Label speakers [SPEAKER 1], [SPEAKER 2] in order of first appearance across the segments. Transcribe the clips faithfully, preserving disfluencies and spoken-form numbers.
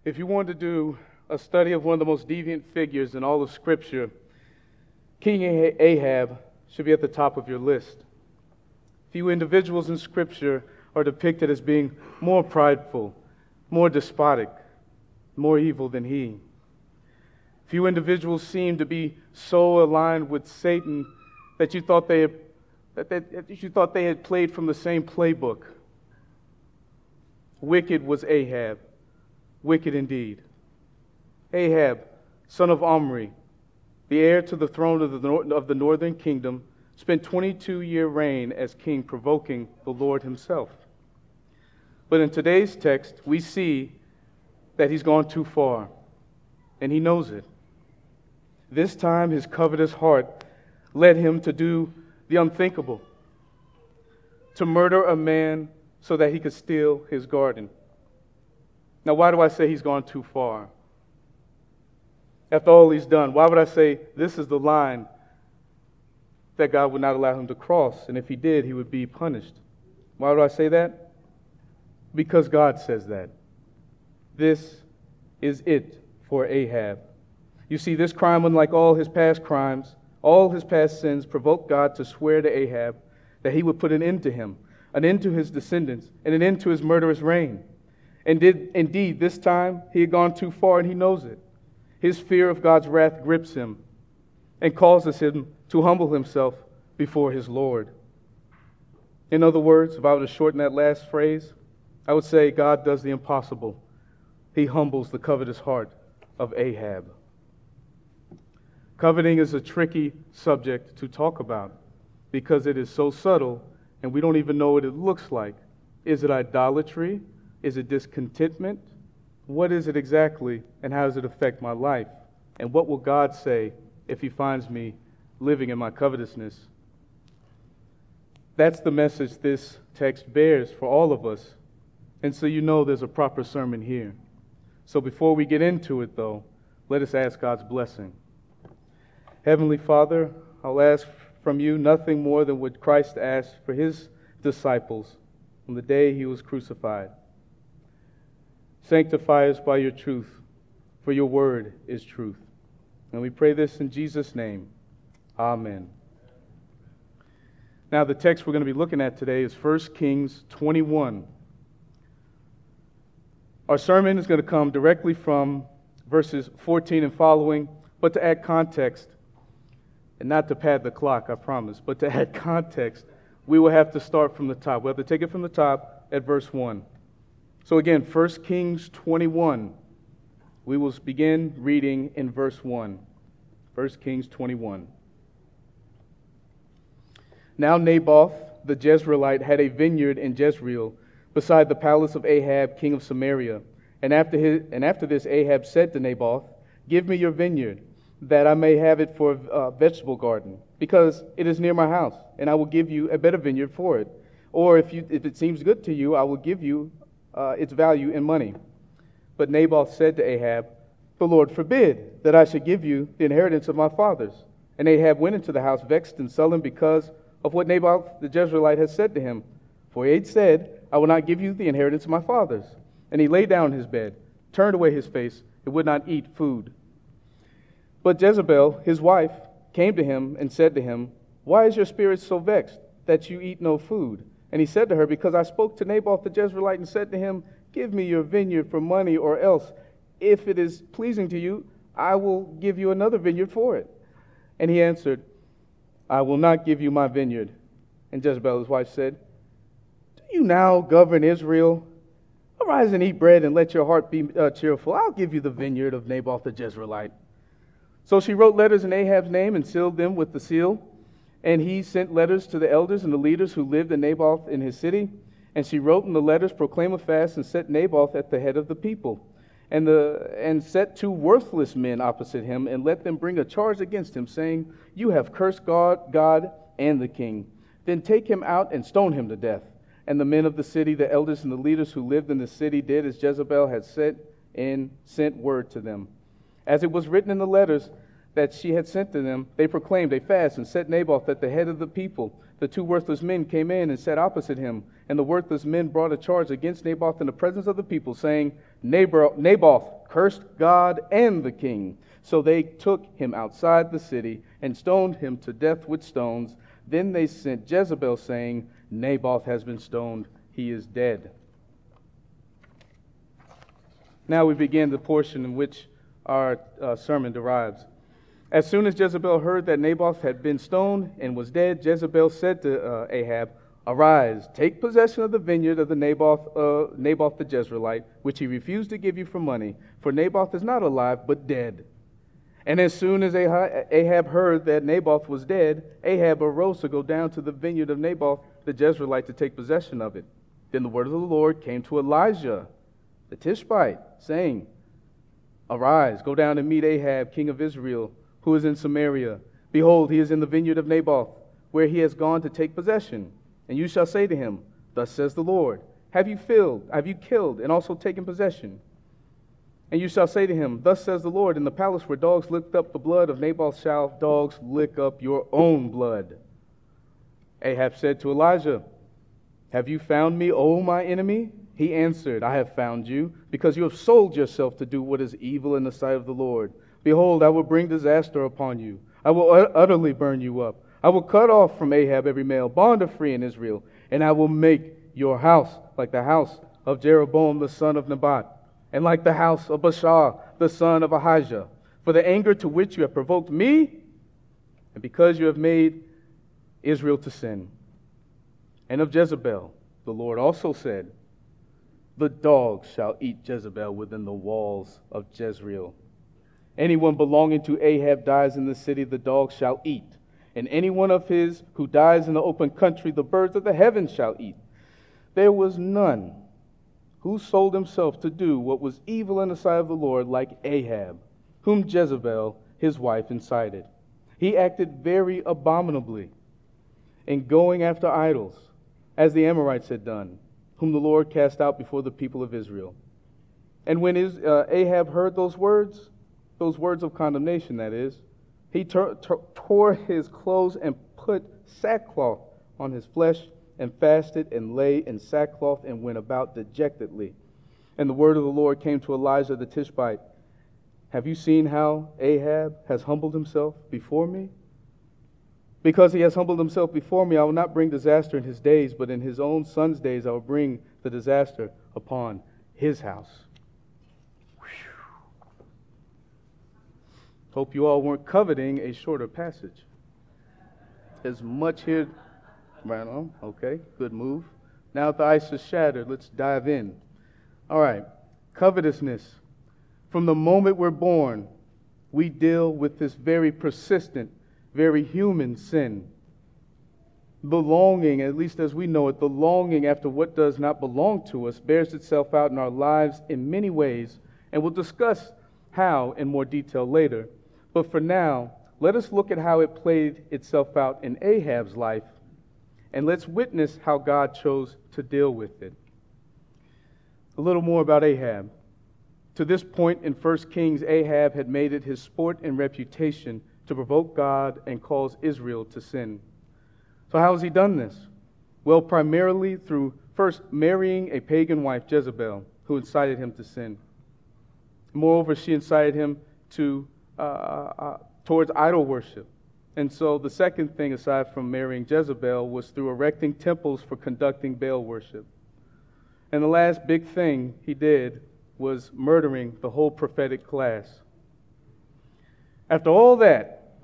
[SPEAKER 1] If you want to do a study of one of the most deviant figures in all of Scripture, King Ahab should be at the top of your list. Few individuals in Scripture are depicted as being more prideful, more despotic, more evil than he. Few individuals seem to be so aligned with Satan that you thought they had, that, they, that you thought they had played from the same playbook. Wicked was Ahab, wicked indeed. Ahab, son of Omri, the heir to the throne of the, of the northern kingdom, spent twenty-two-year reign as king, provoking the Lord himself. But in today's text, we see that he's gone too far, and he knows it. This time, his covetous heart led him to do the unthinkable, to murder a man so that he could steal his garden. Now, why do I say he's gone too far? After all he's done, why would I say this is the line that God would not allow him to cross, and if he did, he would be punished? Why would I say that? Because God says that. This is it for Ahab. You see, this crime, unlike all his past crimes, all his past sins, provoked God to swear to Ahab that he would put an end to him, an end to his descendants, and an end to his murderous reign. And did indeed, this time, he had gone too far, and he knows it. His fear of God's wrath grips him and causes him to humble himself before his Lord. In other words, if I were to shorten that last phrase, I would say God does the impossible. He humbles the covetous heart of Ahab. Coveting is a tricky subject to talk about because it is so subtle and we don't even know what it looks like. Is it idolatry? Is it discontentment? What is it exactly, and how does it affect my life? And what will God say if he finds me living in my covetousness? That's the message this text bears for all of us. And so you know there's a proper sermon here. So before we get into it, though, let us ask God's blessing. Heavenly Father, I'll ask from you nothing more than what Christ asked for his disciples on the day he was crucified. Sanctify us by your truth, for your word is truth. And we pray this in Jesus' name. Amen. Now, the text we're going to be looking at today is First Kings twenty-one. Our sermon is going to come directly from verses fourteen and following, but to add context, and not to pad the clock, I promise, but to add context, we will have to start from the top. We'll have to take it from the top at verse one. So again, First Kings twenty-one. We will begin reading in verse one. First Kings twenty-one. Now Naboth the Jezreelite had a vineyard in Jezreel, beside the palace of Ahab, king of Samaria. And after his, and after this Ahab said to Naboth, "Give me your vineyard, that I may have it for a vegetable garden, because it is near my house, and I will give you a better vineyard for it. Or if you if it seems good to you, I will give you uh, its value in money." But Naboth said to Ahab, "The Lord forbid that I should give you the inheritance of my fathers." And Ahab went into the house vexed and sullen because of what Naboth the Jezreelite had said to him. For he had said, "I will not give you the inheritance of my fathers." And he lay down in his bed, turned away his face, and would not eat food. But Jezebel, his wife, came to him and said to him, "Why is your spirit so vexed that you eat no food?" And he said to her, "Because I spoke to Naboth the Jezreelite and said to him, 'Give me your vineyard for money, or else, if it is pleasing to you, I will give you another vineyard for it.' And he answered, 'I will not give you my vineyard.' And Jezebel, his wife, said, 'Do you now govern Israel? Arise and eat bread and let your heart be uh, cheerful. I'll give you the vineyard of Naboth the Jezreelite.' So she wrote letters in Ahab's name and sealed them with the seal. And he sent letters to the elders and the leaders who lived in Naboth in his city. And she wrote in the letters, 'Proclaim a fast and set Naboth at the head of the people. And, the, and set two worthless men opposite him and let them bring a charge against him, saying, "You have cursed God, God and the king. Then take him out and stone him to death." And the men of the city, the elders and the leaders who lived in the city, did as Jezebel had said and sent word to them. As it was written in the letters that she had sent to them, they proclaimed a fast and set Naboth at the head of the people. The two worthless men came in and sat opposite him, and the worthless men brought a charge against Naboth in the presence of the people, saying, Naboth cursed God and the king. So they took him outside the city and stoned him to death with stones. Then they sent Jezebel, saying, Naboth has been stoned, he is dead. Now we begin the portion in which our uh, sermon derives. As soon as Jezebel heard that Naboth had been stoned and was dead, Jezebel said to uh, Ahab, Arise, take possession of the vineyard of the Naboth, uh, Naboth the Jezreelite, which he refused to give you for money, for Naboth is not alive, but dead. And as soon as Ahab heard that Naboth was dead, Ahab arose to go down to the vineyard of Naboth the Jezreelite to take possession of it. Then the word of the Lord came to Elijah the Tishbite, saying, Arise, go down and meet Ahab, king of Israel, who is in Samaria. Behold, he is in the vineyard of Naboth, where he has gone to take possession. And you shall say to him, Thus says the Lord, Have you filled, have you killed, and also taken possession? And you shall say to him, Thus says the Lord, In the palace where dogs licked up the blood of Naboth shall dogs lick up your own blood. Ahab said to Elijah, Have you found me, O my enemy? He answered, I have found you, because you have sold yourself to do what is evil in the sight of the Lord. Behold, I will bring disaster upon you. I will utterly burn you up. I will cut off from Ahab every male bond or free in Israel, and I will make your house like the house of Jeroboam the son of Nebat, and like the house of Baasha the son of Ahijah. For the anger to which you have provoked me, and because you have made Israel to sin. And of Jezebel, the Lord also said, The dogs shall eat Jezebel within the walls of Jezreel. Anyone belonging to Ahab dies in the city, the dogs shall eat. And any one of his who dies in the open country, the birds of the heavens shall eat. There was none who sold himself to do what was evil in the sight of the Lord like Ahab, whom Jezebel, his wife, incited. He acted very abominably in going after idols, as the Amorites had done, whom the Lord cast out before the people of Israel. And when his, uh, Ahab heard those words, those words of condemnation, that is, he tor- tor- tore his clothes and put sackcloth on his flesh and fasted and lay in sackcloth and went about dejectedly. And the word of the Lord came to Elijah the Tishbite, Have you seen how Ahab has humbled himself before me? Because he has humbled himself before me, I will not bring disaster in his days, but in his own son's days I will bring the disaster upon his house. Hope you all weren't coveting a shorter passage. There's much here. Right on. Okay, good move. Now that the ice is shattered, let's dive in. All right, covetousness. From the moment we're born, we deal with this very persistent, very human sin. The longing, at least as we know it, the longing after what does not belong to us bears itself out in our lives in many ways, and we'll discuss how in more detail later. But for now, let us look at how it played itself out in Ahab's life, and let's witness how God chose to deal with it. A little more about Ahab. To this point in First Kings, Ahab had made it his sport and reputation to provoke God and cause Israel to sin. So how has he done this? Well, primarily through first marrying a pagan wife, Jezebel, who incited him to sin. Moreover, she incited him to uh, uh, towards idol worship. And so the second thing, aside from marrying Jezebel, was through erecting temples for conducting Baal worship. And the last big thing he did was murdering the whole prophetic class. After all that,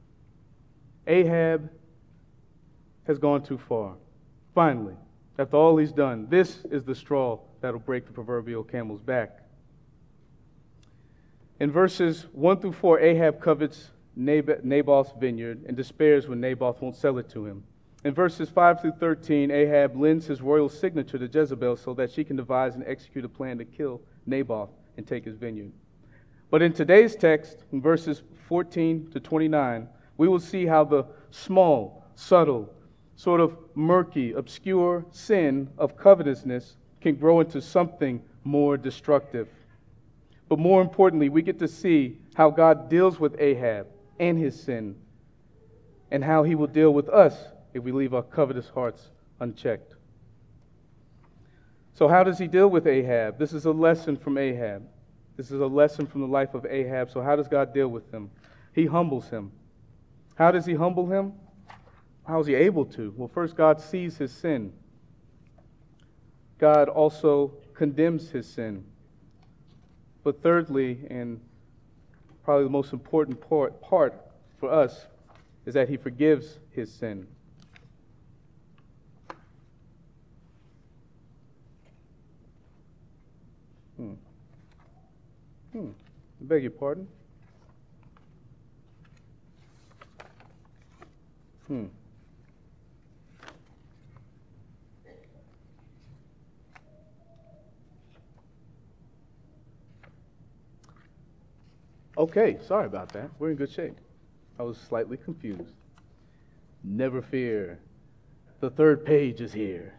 [SPEAKER 1] Ahab has gone too far. Finally, after all he's done, this is the straw that'll break the proverbial camel's back. In verses one through four, Ahab covets Naboth's vineyard and despairs when Naboth won't sell it to him. In verses five through thirteen, Ahab lends his royal signature to Jezebel so that she can devise and execute a plan to kill Naboth and take his vineyard. But in today's text, in verses fourteen to twenty-nine, we will see how the small, subtle, sort of murky, obscure sin of covetousness can grow into something more destructive. But more importantly, we get to see how God deals with Ahab and his sin, and how he will deal with us if we leave our covetous hearts unchecked. So how does he deal with Ahab? This is a lesson from Ahab. This is a lesson from the life of Ahab. So how does God deal with him? He humbles him. How does he humble him? How is he able to? Well, first, God sees his sin. God also condemns his sin. But thirdly, and probably the most important part, part for us, is that he forgives his sin. Hmm. Hmm. I beg your pardon? Hmm. Okay, sorry about that. We're in good shape. I was slightly confused. Never fear. The third page is here.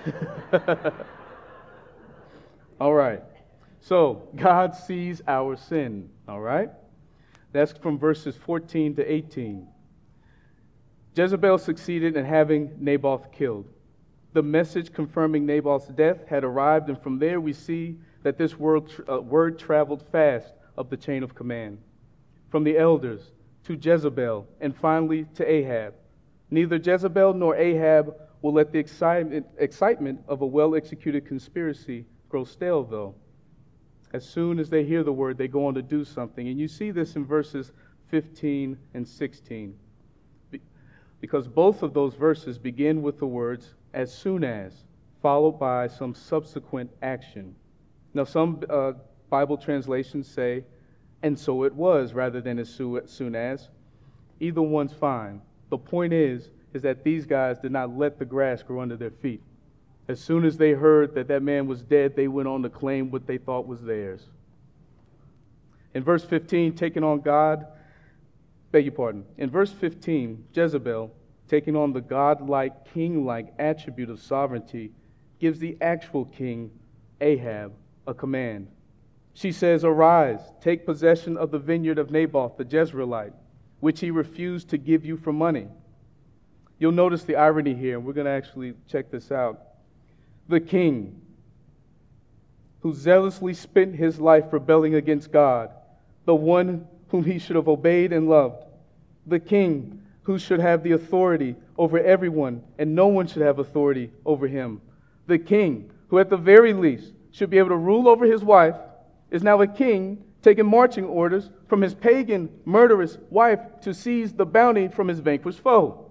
[SPEAKER 1] All right. So, God sees our sin. All right? That's from verses fourteen to eighteen. Jezebel succeeded in having Naboth killed. The message confirming Naboth's death had arrived, and from there we see that this word, uh, word traveled fast up the chain of command, from the elders to Jezebel, and finally to Ahab. Neither Jezebel nor Ahab will let the excitement, excitement of a well-executed conspiracy grow stale, though. As soon as they hear the word, they go on to do something. And you see this in verses fifteen and sixteen. Because both of those verses begin with the words, as soon as, followed by some subsequent action. Now, some uh, Bible translations say, and so it was, rather than as soon as. Either one's fine. The point is, is that these guys did not let the grass grow under their feet. As soon as they heard that that man was dead, they went on to claim what they thought was theirs. In verse fifteen, taking on God, beg your pardon. In verse fifteen, Jezebel, taking on the God-like, king-like attribute of sovereignty, gives the actual king, Ahab, a command. She says, arise, take possession of the vineyard of Naboth the Jezreelite, which he refused to give you for money. You'll notice the irony here, and we're going to actually check this out. The king, who zealously spent his life rebelling against God, the one whom he should have obeyed and loved, the king who should have the authority over everyone, and no one should have authority over him, the king who at the very least should be able to rule over his wife, is now a king taking marching orders from his pagan, murderous wife to seize the bounty from his vanquished foe.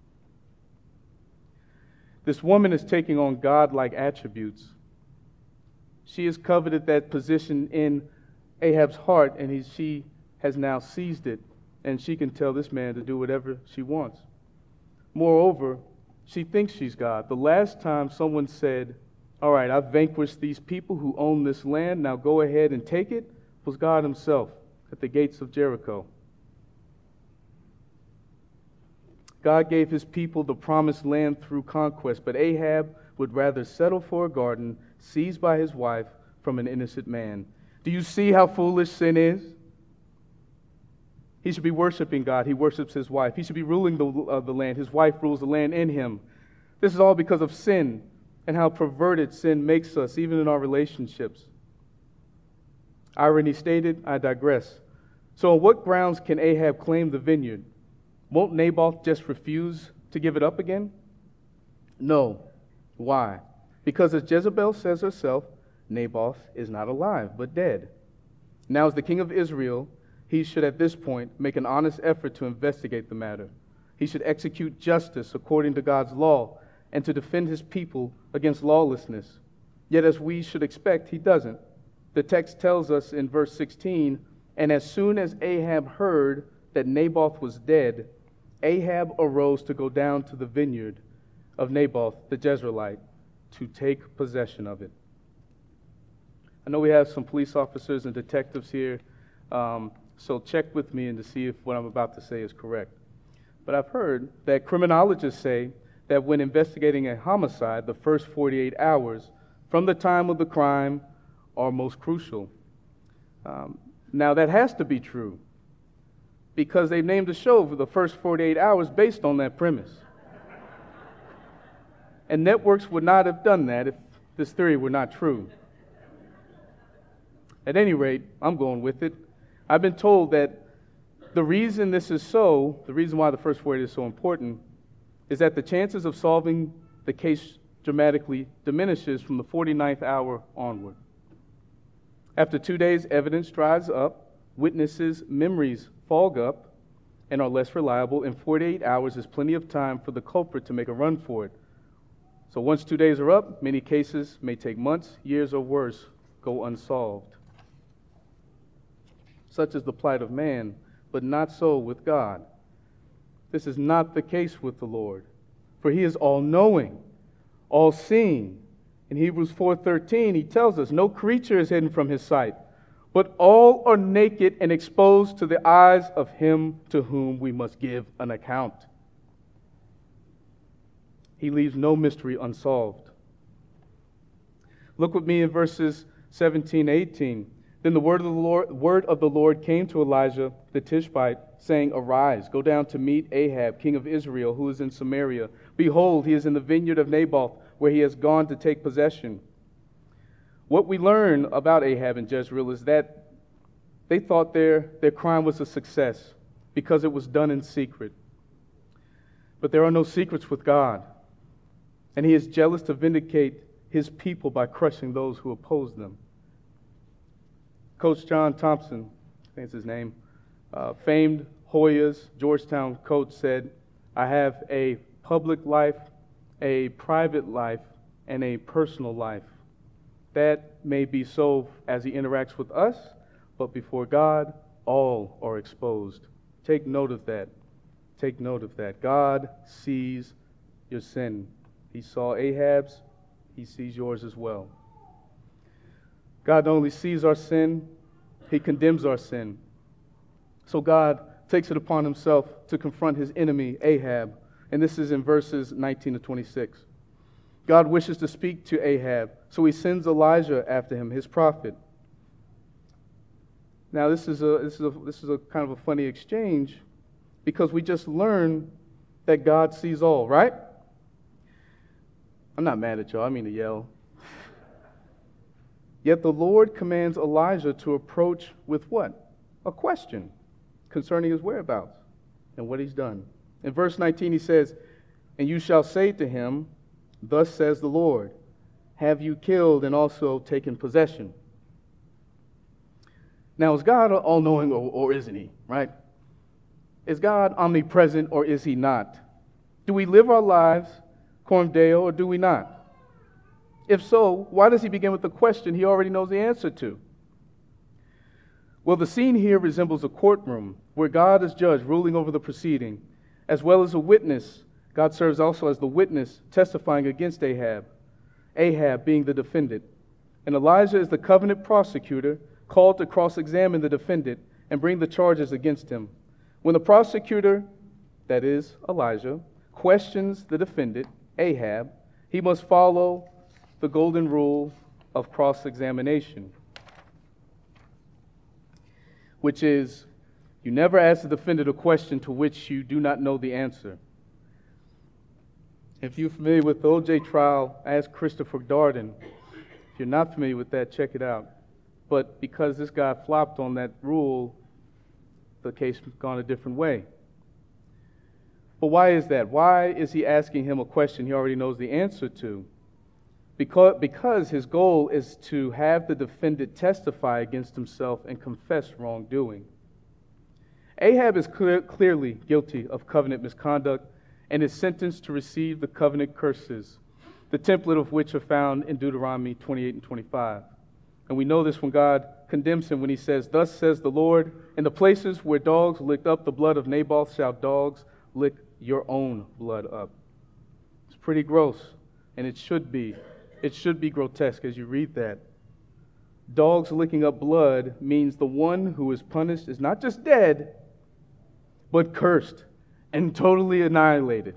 [SPEAKER 1] This woman is taking on God-like attributes. She has coveted that position in Ahab's heart, and he, she has now seized it, and she can tell this man to do whatever she wants. Moreover, she thinks she's God. The last time someone said, all right, I've vanquished these people who own this land, now go ahead and take it, was God himself at the gates of Jericho. God gave his people the promised land through conquest, but Ahab would rather settle for a garden seized by his wife from an innocent man. Do you see how foolish sin is? He should be worshiping God. He worships his wife. He should be ruling the, uh, the land. His wife rules the land in him. This is all because of sin and how perverted sin makes us, even in our relationships. Irony stated, I digress. So on what grounds can Ahab claim the vineyard? Won't Naboth just refuse to give it up again? No. Why? Because as Jezebel says herself, Naboth is not alive, but dead. Now as the king of Israel, he should at this point make an honest effort to investigate the matter. He should execute justice according to God's law and to defend his people against lawlessness. Yet as we should expect, he doesn't. The text tells us in verse sixteen, and as soon as Ahab heard that Naboth was dead, Ahab arose to go down to the vineyard of Naboth the Jezreelite to take possession of it. I know we have some police officers and detectives here, um, so check with me and to see if what I'm about to say is correct. But I've heard that criminologists say that when investigating a homicide, the first forty-eight hours from the time of the crime are most crucial. Um, now that has to be true, because they've named a show for the first forty-eight hours based on that premise. And networks would not have done that if this theory were not true. At any rate, I'm going with it. I've been told that the reason this is so, the reason why the first word is so important, is that the chances of solving the case dramatically diminishes from the forty-ninth hour onward. After two days, evidence dries up, witnesses' memories fog up, and are less reliable. In forty-eight hours is plenty of time for the culprit to make a run for it. So once two days are up, many cases may take months, years, or worse, go unsolved. Such is the plight of man, but not so with God. This is not the case with the Lord, for he is all-knowing, all-seeing. In Hebrews four thirteen, he tells us, no creature is hidden from his sight, but all are naked and exposed to the eyes of him to whom we must give an account. He leaves no mystery unsolved. Look with me in verses seventeen, eighteen. Then the word of the Lord, word of the Lord came to Elijah the Tishbite, saying, Arise, go down to meet Ahab, king of Israel, who is in Samaria. Behold, he is in the vineyard of Naboth, where he has gone to take possession. What we learn about Ahab and Jezreel is that they thought their, their crime was a success because it was done in secret. But there are no secrets with God, and he is jealous to vindicate his people by crushing those who oppose them. Coach John Thompson, I think it's his name, uh, famed Hoyas Georgetown coach, said, I have a public life, a private life, and a personal life. That may be so as he interacts with us, but before God, all are exposed. Take note of that. Take note of that. God sees your sin. He saw Ahab's, he sees yours as well. God not only sees our sin, he condemns our sin. So God takes it upon himself to confront his enemy, Ahab. And this is in verses nineteen to twenty-six. God wishes to speak to Ahab, so he sends Elijah after him, his prophet. Now this is a this is a this is a kind of a funny exchange, because we just learned that God sees all, right? I'm not mad at y'all, I mean to yell. Yet the Lord commands Elijah to approach with what? A question concerning his whereabouts and what he's done. In verse nineteen he says, And you shall say to him, Thus says the Lord, Have you killed and also taken possession? Now is God all-knowing or, or isn't he, right? Is God omnipresent or is he not? Do we live our lives coram Deo or do we not? If so, why does he begin with a question he already knows the answer to? Well, the scene here resembles a courtroom where God is judge ruling over the proceeding, as well as a witness. God serves also as the witness testifying against Ahab, Ahab being the defendant. And Elijah is the covenant prosecutor called to cross-examine the defendant and bring the charges against him. When the prosecutor, that is Elijah, questions the defendant, Ahab, he must follow the golden rule of cross-examination, which is you never ask the defendant a question to which you do not know the answer. If you're familiar with the O J trial, ask Christopher Darden. If you're not familiar with that, check it out. But because this guy flopped on that rule, the case has gone a different way. But why is that? Why is he asking him a question he already knows the answer to? Because, because his goal is to have the defendant testify against himself and confess wrongdoing. Ahab is clear, clearly guilty of covenant misconduct and is sentenced to receive the covenant curses, the template of which are found in Deuteronomy twenty-eight and twenty-five. And we know this when God condemns him when he says, Thus says the Lord, in the places where dogs licked up the blood of Naboth shall dogs lick your own blood up. It's pretty gross, and it should be. It should be grotesque as you read that. Dogs licking up blood means the one who is punished is not just dead, but cursed and totally annihilated.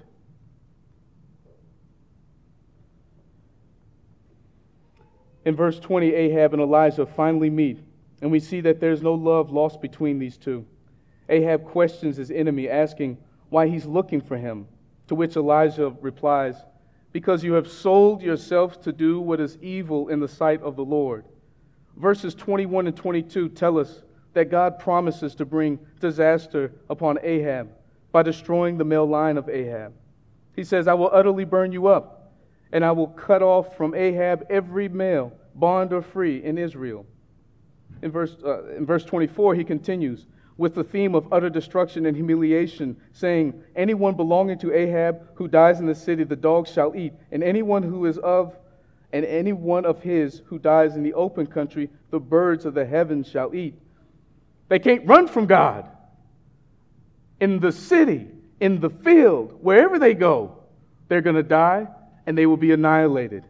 [SPEAKER 1] In verse twenty, Ahab and Elijah finally meet, and we see that there's no love lost between these two. Ahab questions his enemy, asking why he's looking for him, to which Elijah replies, because you have sold yourselves to do what is evil in the sight of the Lord. Verses twenty-one and twenty-two tell us that God promises to bring disaster upon Ahab by destroying the male line of Ahab. He says, I will utterly burn you up, and I will cut off from Ahab every male, bond or free, in Israel. In verse, uh, in verse twenty-four, he continues with the theme of utter destruction and humiliation, saying, anyone belonging to Ahab who dies in the city, the dogs shall eat, and anyone who is of, and any one of his who dies in the open country, the birds of the heavens shall eat. They can't run from God. In the city, in the field, wherever they go, they're going to die and they will be annihilated.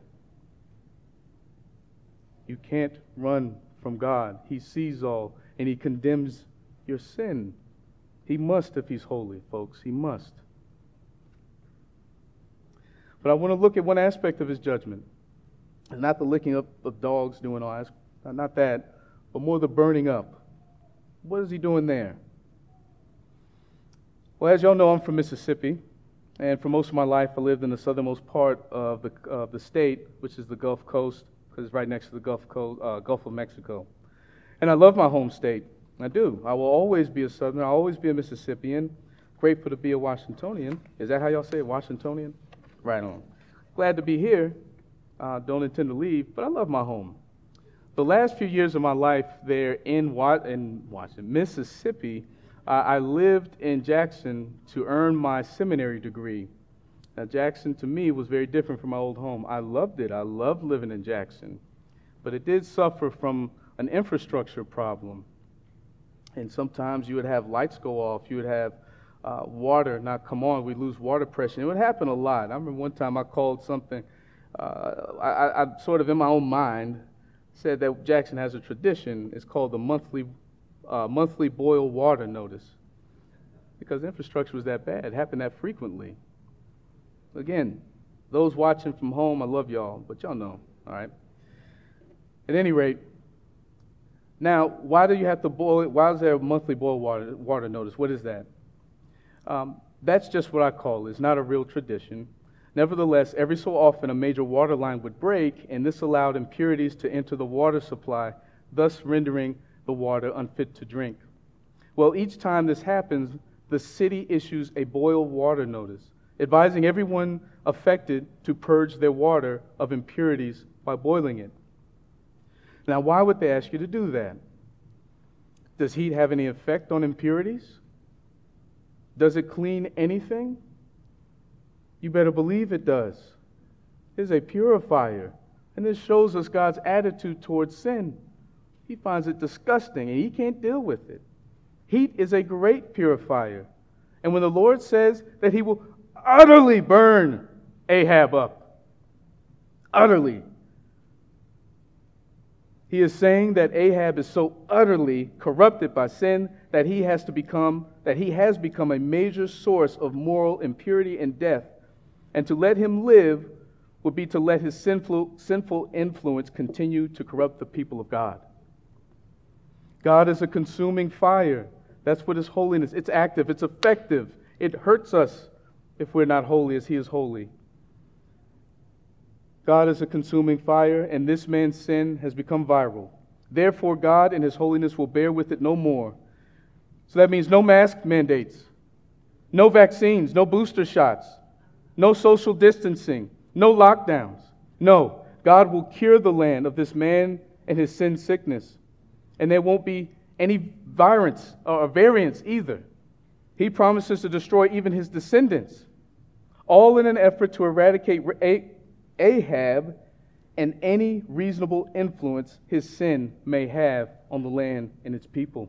[SPEAKER 1] You can't run from God. He sees all and He condemns your sin. He must if He's holy, folks. He must. But I want to look at one aspect of His judgment. And not the licking up of dogs doing all that, not that, but more the burning up. What is He doing there? Well, as y'all know, I'm from Mississippi, and for most of my life I lived in the southernmost part of the of the state, which is the Gulf Coast, because it's right next to the Gulf Coast, uh, Gulf of Mexico. And I love my home state. I do. I will always be a Southerner. I'll always be a Mississippian. Grateful to be a Washingtonian. Is that how y'all say it, Washingtonian? Right on. Glad to be here. Uh, don't intend to leave, but I love my home. The last few years of my life there in, Wa- in Washington, Mississippi, uh, I lived in Jackson to earn my seminary degree. Now, Jackson, to me, was very different from my old home. I loved it. I loved living in Jackson. But it did suffer from an infrastructure problem. And sometimes you would have lights go off. You would have uh, water not come on. We'd lose water pressure. It would happen a lot. I remember one time I called something, uh, I, I sort of in my own mind said that Jackson has a tradition. It's called the monthly uh, monthly boil water notice. Because infrastructure was that bad. It happened that frequently. Again, those watching from home, I love y'all, but y'all know, all right? At any rate, now, why do you have to boil it? Why is there a monthly boil water, water notice? What is that? Um, that's just what I call it. It's not a real tradition. Nevertheless, every so often a major water line would break, and this allowed impurities to enter the water supply, thus rendering the water unfit to drink. Well, each time this happens, the city issues a boil water notice, advising everyone affected to purge their water of impurities by boiling it. Now, why would they ask you to do that? Does heat have any effect on impurities? Does it clean anything? You better believe it does. It is a purifier. And this shows us God's attitude towards sin. He finds it disgusting and He can't deal with it. Heat is a great purifier. And when the Lord says that He will utterly burn Ahab up, utterly, He is saying that Ahab is so utterly corrupted by sin that he has to become, that he has become a major source of moral impurity and death. And to let him live would be to let his sinful, sinful influence continue to corrupt the people of God. God is a consuming fire. That's what His holiness. It's active. It's effective. It hurts us if we're not holy as He is holy. God is a consuming fire, and this man's sin has become viral. Therefore, God in His holiness will bear with it no more. So that means no mask mandates, no vaccines, no booster shots, no social distancing, no lockdowns. No, God will cure the land of this man and his sin sickness. And there won't be any virulence or variants either. He promises to destroy even his descendants, all in an effort to eradicate Ahab and any reasonable influence his sin may have on the land and its people.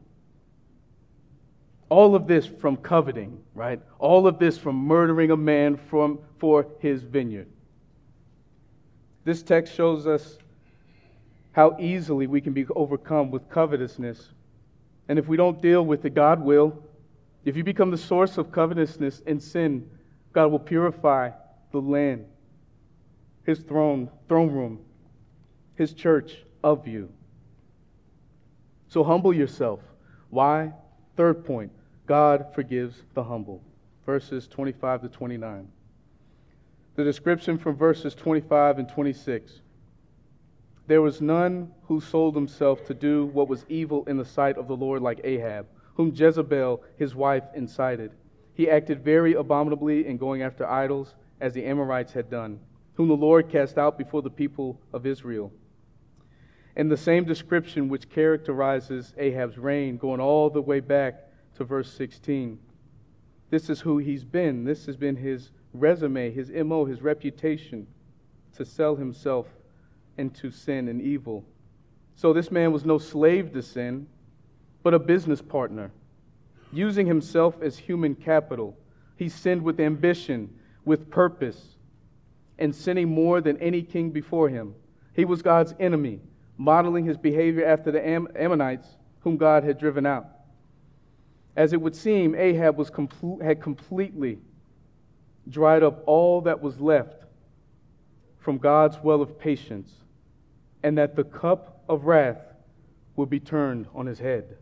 [SPEAKER 1] All of this from coveting, right? All of this from murdering a man from, for his vineyard. This text shows us how easily we can be overcome with covetousness. And if we don't deal with it, God will. If you become the source of covetousness and sin, God will purify the land, His throne, throne room, His church of you. So humble yourself. Why? Third point, God forgives the humble. Verses twenty-five to twenty-nine. The description from verses twenty-five and twenty-six. There was none who sold himself to do what was evil in the sight of the Lord like Ahab, whom Jezebel his wife incited. He acted very abominably in going after idols, as the Amorites had done, whom the Lord cast out before the people of Israel. And the same description which characterizes Ahab's reign, going all the way back to verse sixteen. This is who he's been. This has been his resume, his M O, his reputation, to sell himself into sin and evil. So this man was no slave to sin, but a business partner. Using himself as human capital, he sinned with ambition, with purpose, and sinning more than any king before him. He was God's enemy, modeling his behavior after the Am- Ammonites, whom God had driven out. As it would seem, Ahab was compl- had completely dried up all that was left from God's well of patience, and that the cup of wrath would be turned on his head.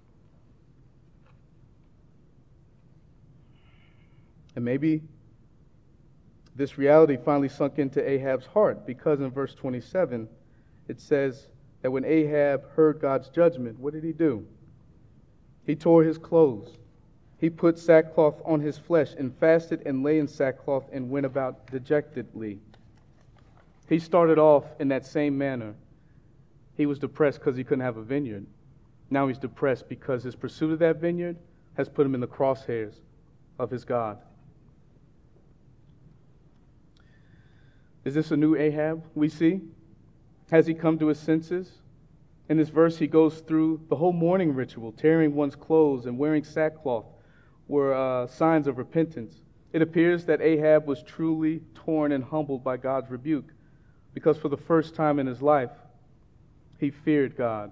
[SPEAKER 1] And maybe this reality finally sunk into Ahab's heart, because in verse twenty-seven it says that when Ahab heard God's judgment, what did he do? He tore his clothes. He put sackcloth on his flesh and fasted and lay in sackcloth and went about dejectedly. He started off in that same manner. He was depressed because he couldn't have a vineyard. Now he's depressed because his pursuit of that vineyard has put him in the crosshairs of his God. Is this a new Ahab we see? Has he come to his senses? In this verse, he goes through the whole mourning ritual. Tearing one's clothes and wearing sackcloth were uh, signs of repentance. It appears that Ahab was truly torn and humbled by God's rebuke, because for the first time in his life, he feared God.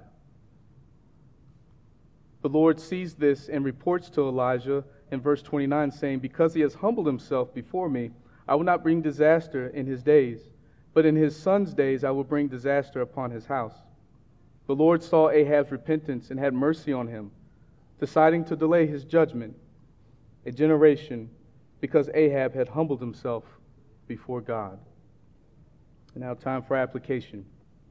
[SPEAKER 1] The Lord sees this and reports to Elijah in verse twenty-nine, saying, "Because he has humbled himself before me, I will not bring disaster in his days, but in his son's days I will bring disaster upon his house." The Lord saw Ahab's repentance and had mercy on him, deciding to delay his judgment a generation because Ahab had humbled himself before God. And now time for application.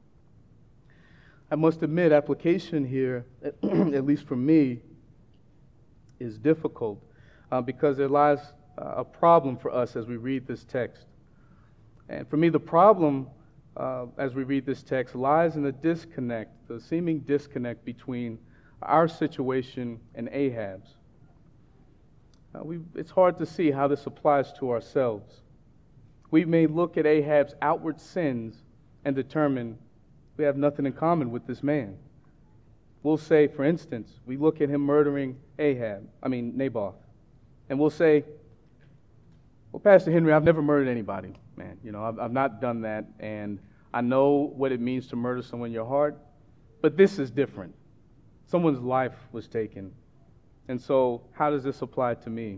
[SPEAKER 1] I must admit, application here, at least for me, is difficult uh, because there lies uh, a problem for us as we read this text. And for me, the problem uh, as we read this text lies in the disconnect, the seeming disconnect between our situation and Ahab's. Uh, we, it's hard to see how this applies to ourselves. We may look at Ahab's outward sins and determine we have nothing in common with this man. We'll say, for instance, we look at him murdering Ahab, I mean Naboth, and we'll say, well, Pastor Henry, I've never murdered anybody, man. You know, I've, I've not done that, and I know what it means to murder someone in your heart, but this is different. Someone's life was taken. And so, how does this apply to me?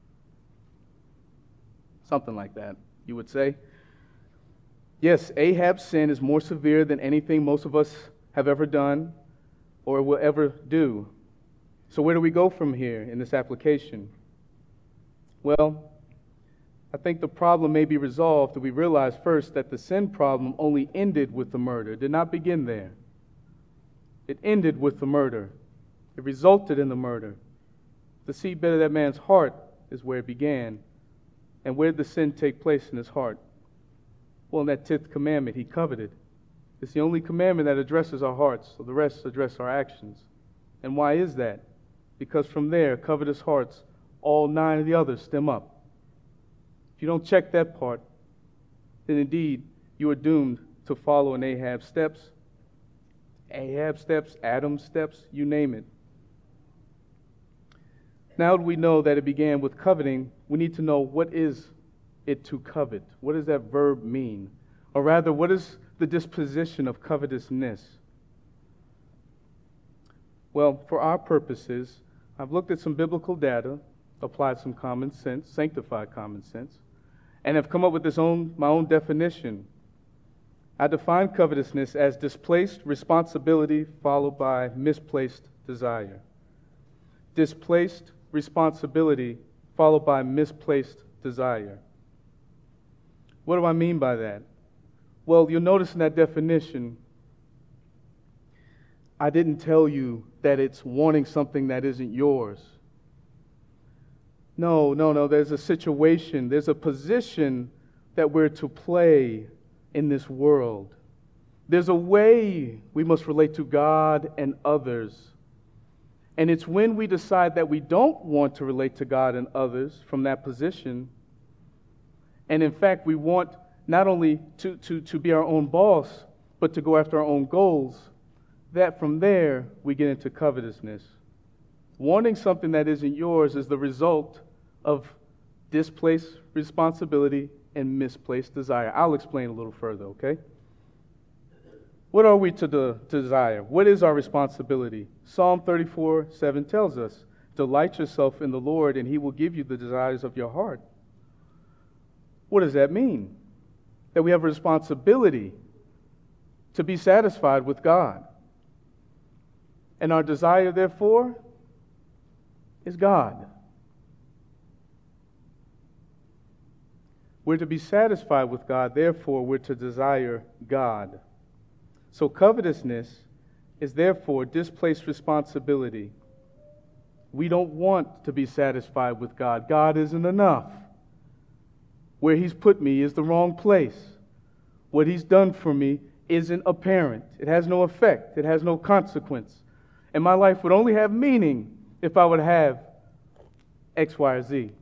[SPEAKER 1] Something like that, you would say. Yes, Ahab's sin is more severe than anything most of us have ever done or will ever do. So where do we go from here in this application? Well, I think the problem may be resolved if we realize first that the sin problem only ended with the murder. It did not begin there. It ended with the murder. It resulted in the murder. The seedbed of that man's heart is where it began. And where did the sin take place in his heart? Well, in that tenth commandment, he coveted. It's the only commandment that addresses our hearts, so the rest address our actions. And why is that? Because from there, covetous hearts, all nine of the others stem up. If you don't check that part, then indeed you are doomed to follow in Ahab's steps, Ahab's steps, Adam's steps, you name it. Now that we know that it began with coveting, we need to know what is it to covet. What does that verb mean? Or rather, what is the disposition of covetousness? Well, for our purposes, I've looked at some biblical data, applied some common sense, sanctified common sense, and have come up with this own my own definition. I define covetousness as displaced responsibility followed by misplaced desire. Displaced responsibility followed by misplaced desire. What do I mean by that? Well, you'll notice in that definition, I didn't tell you that it's wanting something that isn't yours. No, no, no. There's a situation, there's a position that we're to play in this world. There's a way we must relate to God and others. And it's when we decide that we don't want to relate to God and others from that position, and in fact, we want not only to, to, to be our own boss, but to go after our own goals, that from there we get into covetousness. Wanting something that isn't yours is the result of displaced responsibility and misplaced desire. I'll explain a little further, okay? What are we to de- desire? What is our responsibility? Psalm thirty-four seven tells us, delight yourself in the Lord, and He will give you the desires of your heart. What does that mean? That we have a responsibility to be satisfied with God. And our desire, therefore, is God. We're to be satisfied with God, therefore, we're to desire God. So covetousness is therefore displaced responsibility. We don't want to be satisfied with God. God isn't enough. Where He's put me is the wrong place. What He's done for me isn't apparent. It has no effect. It has no consequence. And my life would only have meaning if I would have X, Y, or Z.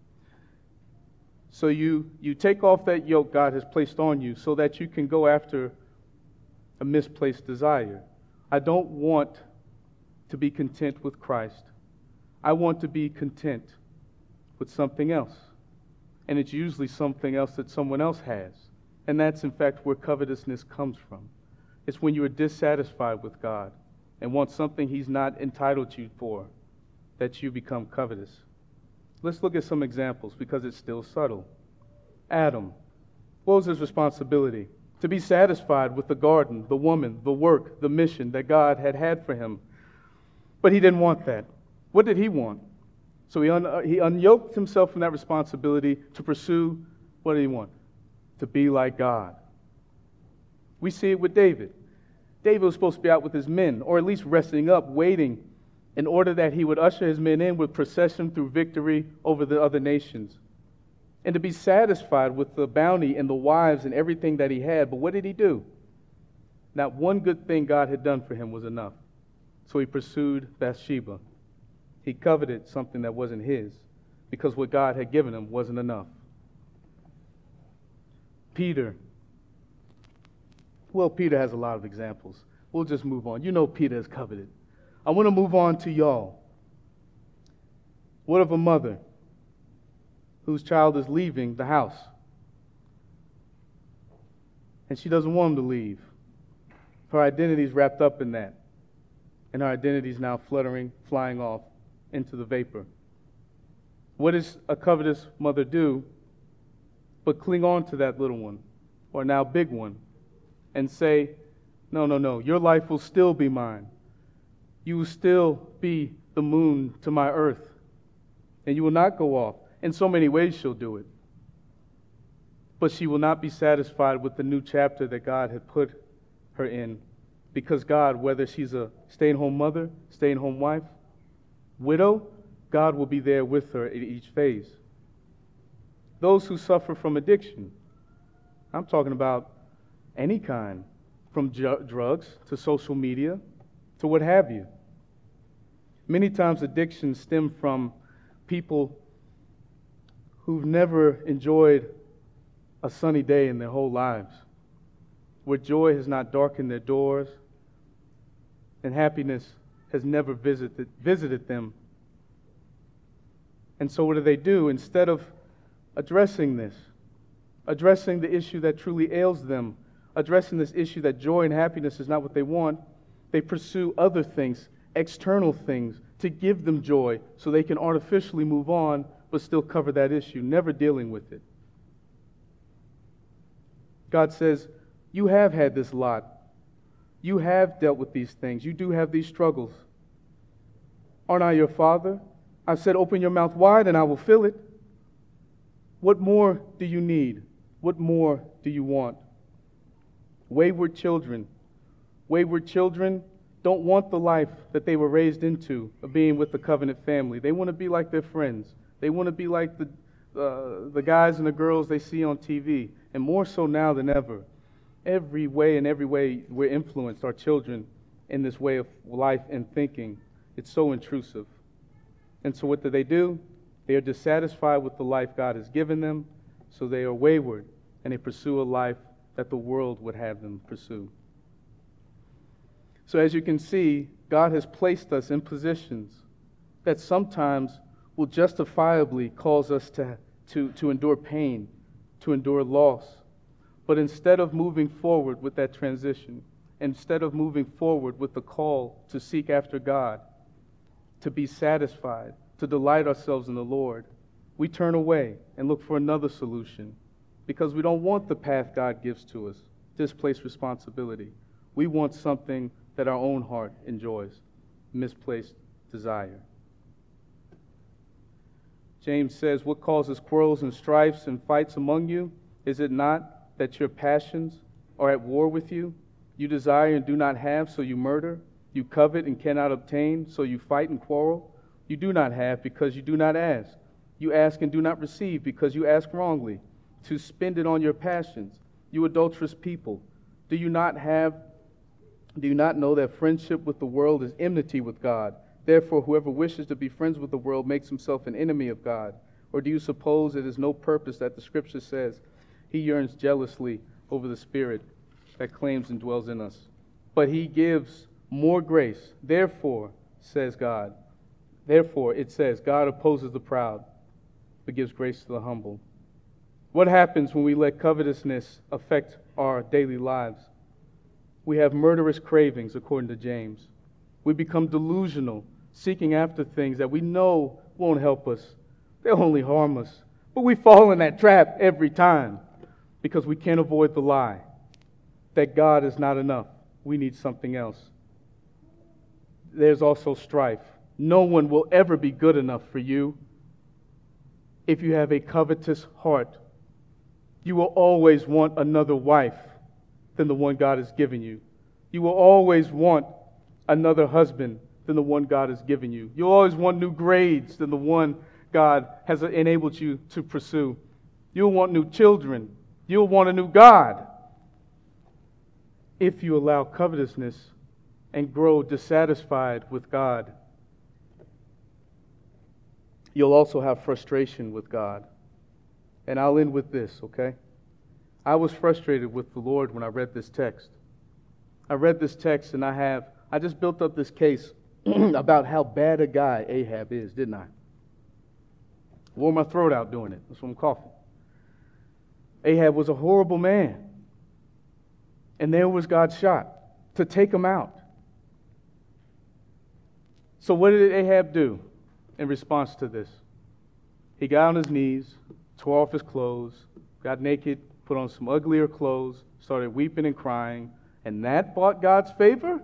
[SPEAKER 1] So you, you take off that yoke God has placed on you so that you can go after a misplaced desire. I don't want to be content with Christ. I want to be content with something else. And it's usually something else that someone else has. And that's, in fact, where covetousness comes from. It's when you are dissatisfied with God and want something He's not entitled to you for, that you become covetous. Let's look at some examples because it's still subtle. Adam, what was his responsibility? To be satisfied with the garden, the woman, the work, the mission that God had had for him. But he didn't want that. What did he want? So he, un- he unyoked himself from that responsibility to pursue, what did he want? To be like God. We see it with David. David was supposed to be out with his men, or at least resting up, waiting, in order that he would usher his men in with procession through victory over the other nations. And to be satisfied with the bounty and the wives and everything that he had. But what did he do? Not one good thing God had done for him was enough. So he pursued Bathsheba. He coveted something that wasn't his because what God had given him wasn't enough. Peter. Well, Peter has a lot of examples. We'll just move on. You know Peter is coveted. I want to move on to y'all. What of a mother whose child is leaving the house? And she doesn't want him to leave. Her identity is wrapped up in that. And her identity is now fluttering, flying off into the vapor. What does a covetous mother do but cling on to that little one, or now big one, and say, no, no, no, your life will still be mine. You will still be the moon to my earth, and you will not go off. In so many ways she'll do it. But she will not be satisfied with the new chapter that God had put her in, because God, whether she's a stay-at-home mother, stay-at-home wife, widow, God will be there with her at each phase. Those who suffer from addiction, I'm talking about any kind, from ju- drugs to social media to what have you. Many times addictions stem from people who've never enjoyed a sunny day in their whole lives, where joy has not darkened their doors and happiness has never visited, visited them. And so what do they do? Instead of addressing this, addressing the issue that truly ails them, addressing this issue that joy and happiness is not what they want, they pursue other things, external things, to give them joy so they can artificially move on but still cover that issue, never dealing with it. God says, you have had this lot. You have dealt with these things. You do have these struggles. Aren't I your Father? I've said, open your mouth wide and I will fill it. What more do you need? What more do you want? Wayward children. Wayward children don't want the life that they were raised into of being with the covenant family. They want to be like their friends. They want to be like the uh, the guys and the girls they see on T V, and more so now than ever. Every way and every way we're influenced, our children, in this way of life and thinking. It's so intrusive. And so what do they do? They are dissatisfied with the life God has given them, so they are wayward, and they pursue a life that the world would have them pursue. So as you can see, God has placed us in positions that sometimes will justifiably cause us to, to, to endure pain, to endure loss. But instead of moving forward with that transition, instead of moving forward with the call to seek after God, to be satisfied, to delight ourselves in the Lord, we turn away and look for another solution because we don't want the path God gives to us, displaced responsibility. We want something that our own heart enjoys, misplaced desire. James says, what causes quarrels and strifes and fights among you? Is it not that your passions are at war with you? You desire and do not have, so you murder. You covet and cannot obtain, so you fight and quarrel. You do not have because you do not ask. You ask and do not receive because you ask wrongly, to spend it on your passions. You adulterous people, do you not have, do you not know that friendship with the world is enmity with God? Therefore, whoever wishes to be friends with the world makes himself an enemy of God. Or do you suppose it is no purpose that the Scripture says he yearns jealously over the Spirit that claims and dwells in us? But he gives more grace. Therefore, says God, therefore it says, God opposes the proud, but gives grace to the humble. What happens when we let covetousness affect our daily lives? We have murderous cravings, according to James. We become delusional, seeking after things that we know won't help us. They'll only harm us. But we fall in that trap every time because we can't avoid the lie that God is not enough. We need something else. There's also strife. No one will ever be good enough for you if you have a covetous heart. You will always want another wife than the one God has given you. You will always want another husband than the one God has given you. You'll always want new grades than the one God has enabled you to pursue. You'll want new children. You'll want a new God. If you allow covetousness and grow dissatisfied with God, you'll also have frustration with God. And I'll end with this, okay? I was frustrated with the Lord when I read this text. I read this text and I have, I just built up this case about how bad a guy Ahab is, didn't I? Wore my throat out doing it. That's why I'm coughing. Ahab was a horrible man. And there was God's shot to take him out. So what did Ahab do in response to this? He got on his knees, tore off his clothes, got naked, put on some uglier clothes, started weeping and crying, and that bought God's favor?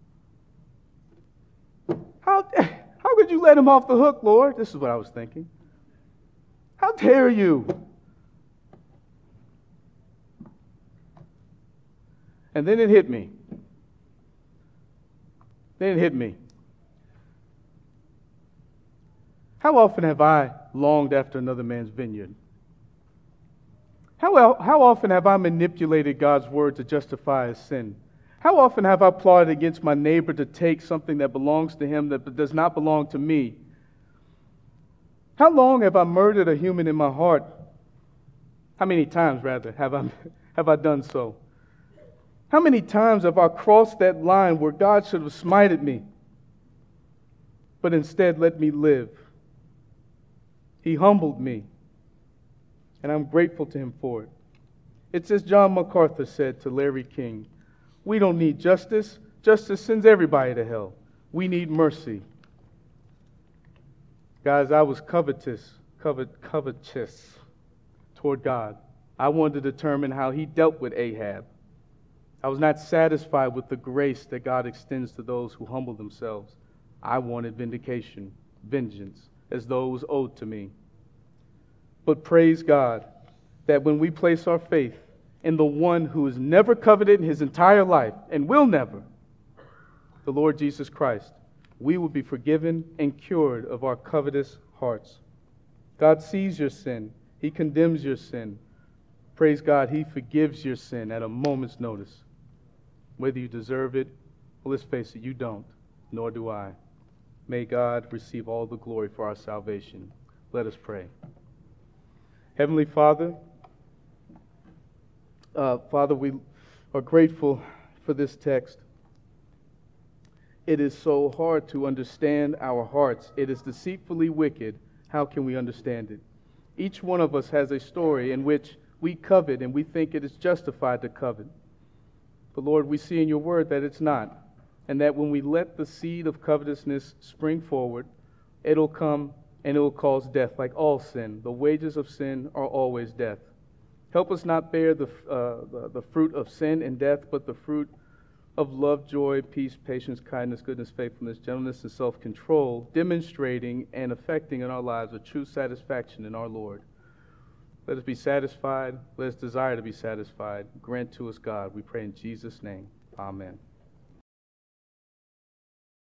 [SPEAKER 1] How, how could you let him off the hook, Lord? This is what I was thinking. How dare you? And then it hit me. Then it hit me. How often have I longed after another man's vineyard? How, el- how often have I manipulated God's word to justify his sin? How often have I plotted against my neighbor to take something that belongs to him that does not belong to me? How long have I murdered a human in my heart? How many times, rather, have I, have I done so? How many times have I crossed that line where God should have smited me, but instead let me live? He humbled me, and I'm grateful to him for it. It's as John MacArthur said to Larry King, we don't need justice. Justice sends everybody to hell. We need mercy. Guys, I was covetous, covet, covetous toward God. I wanted to determine how he dealt with Ahab. I was not satisfied with the grace that God extends to those who humble themselves. I wanted vindication, vengeance, as though it was owed to me. But praise God that when we place our faith in the one who has never coveted in his entire life and will never, the Lord Jesus Christ, we will be forgiven and cured of our covetous hearts. God sees your sin. He condemns your sin. Praise God, he forgives your sin at a moment's notice. Whether you deserve it, well, let's face it, you don't, nor do I. May God receive all the glory for our salvation. Let us pray. Heavenly Father, uh, Father, we are grateful for this text. It is so hard to understand our hearts. It is deceitfully wicked. How can we understand it? Each one of us has a story in which we covet and we think it is justified to covet. But Lord, we see in your word that it's not. And that when we let the seed of covetousness spring forward, it'll come and it will cause death, like all sin. The wages of sin are always death. Help us not bear the, uh, the, the fruit of sin and death, but the fruit of love, joy, peace, patience, kindness, goodness, faithfulness, gentleness, and self-control, demonstrating and effecting in our lives a true satisfaction in our Lord. Let us be satisfied. Let us desire to be satisfied. Grant to us, God. We pray in Jesus' name. Amen.